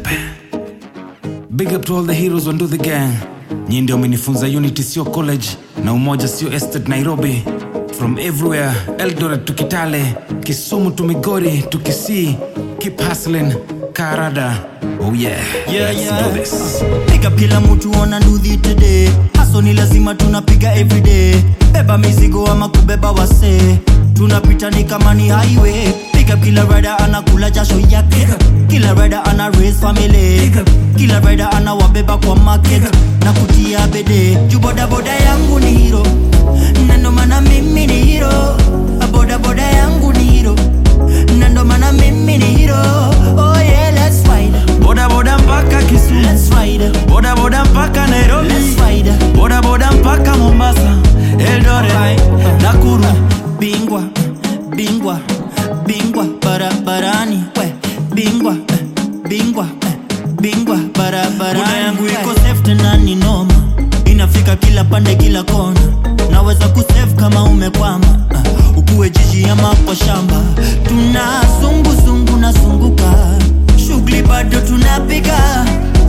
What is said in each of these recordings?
Big up to all the heroes on Do The Gang. Nyinyi ndio mmenifunza unity sio college na umoja sio estate Nairobi. From everywhere, Eldoret to Kitale, Kisumu to Migori to Kisii. Keep hustling, Karada. Oh yeah, let's do this. Pick up kila mtu ona nduthi today. Haso ni lazima tunapiga everyday. Beba mizigo ama kubeba wase. Tunapita ni kama ni highway. Pick up kila rider anakula jasho yake. Kila rider ana raise family. Kila rider ana wabeba kwa market. Na kutia bede. Juu boda boda yangu ni hero. Nando mana mimi ni hero. Boda boda yangu ni hero. Nando mana mimi ni hero. Oh yeah, let's ride. Boda boda mpaka Kisumu, Let's ride. boda boda mpaka Nairobi, Let's ride. boda boda mpaka Mombasa, Eldoret, Nakuru. Bingwa, bingwa, bingwa barabarani we. Bingwa, bingwa, bingwa barabarani. Boda yangu iko safe tena ni noma. Inafika kila pande kila kona. Naweza kusave kama umekwama. Ukue jiji ama kwa shamba. Tuna zungu na zunguka. Shughuli bado tunapiga.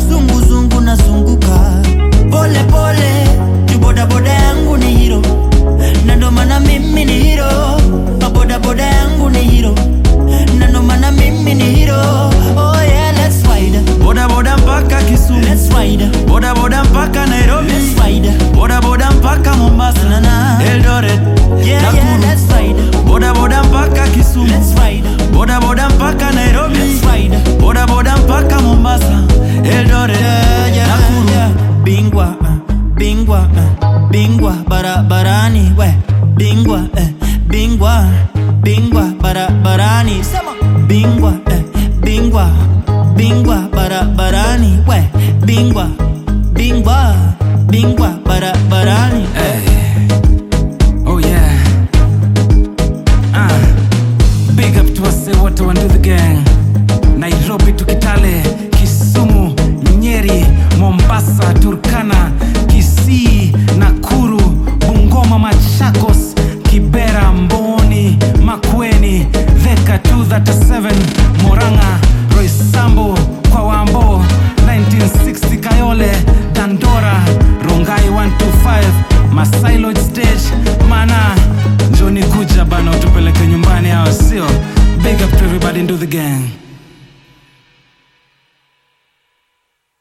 Zungu na zunguka. Pole pole, boda boda yangu ni hero. Na ndo maana mimi ni hero. Boda boda yangu ni hero. Na ndo maana mimi ni hero. Oh yeah, let's ride. Boda boda mpaka Kisumu, Let's ride. boda boda mpaka Nairobi, Let's ride. boda boda mpaka Mombasa, Eldoret, Yeah, Nakuru. let's ride. Boda boda mpaka Kisumu, Let's ride. boda boda mpaka Nairobi, Let's ride. boda boda mpaka Mombasa, Eldoret, Nakuru. Bingwa, bingwa, bingwa barabarani we. Bingwa, bingwa, bingwa barabarani. Sema bingwa, bingwa, bingwa barabarani we. Bingwa.